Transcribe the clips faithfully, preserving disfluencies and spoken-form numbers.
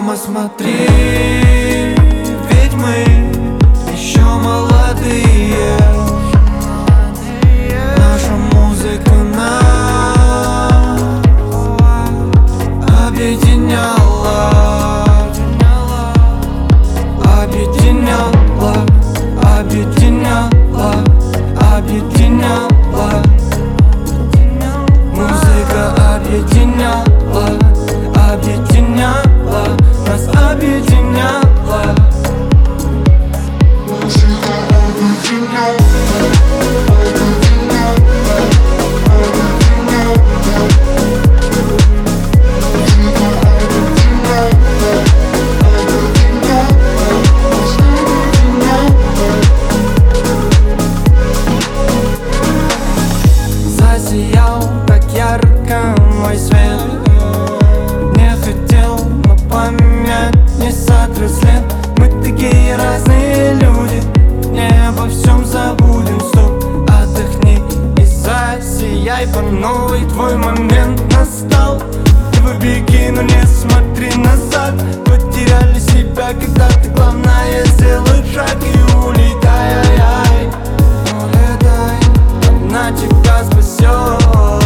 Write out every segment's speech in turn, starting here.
Мама, смотри, ведь мы еще молодые. Наша музыка нас объединяла, объединяла, объединяла, объединяла. Музыка объединяла, объединяла, нас объединяла. Музыка объединяла. Засиял так ярко мой свет. Не хотел, но память не сотрет след. Мы такие разные люди, не обо всем забудем. Стоп, отдохни и засияй по новой. Твой момент настал. Ты побеги, но не смотри назад. Потеряли себя, когда ты главное. Сделай шаг и улетай, ай-ай. Улетай, одна тебя спасет.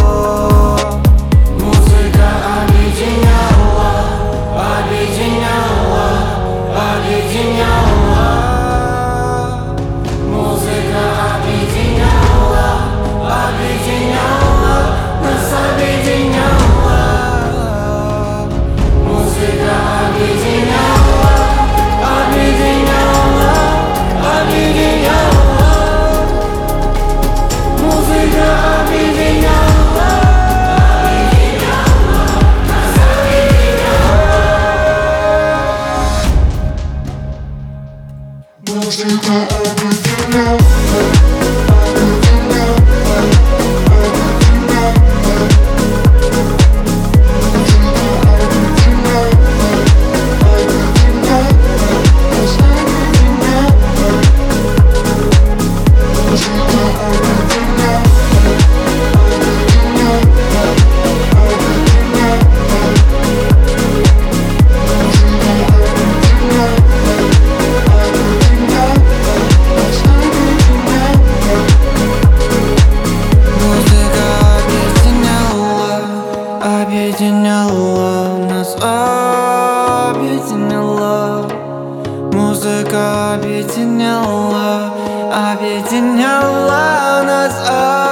Музыка объединяла, объединяла, объединяла. Музыка объединяла, объединяла, нас объединяла. Музыка объединяла, объединяла, объединяла. Музыка объединяла, объединяла, нас объединяла. Музыка объединяла. Объединяла, нас объединяла. Музыка объединяла, объединяла нас.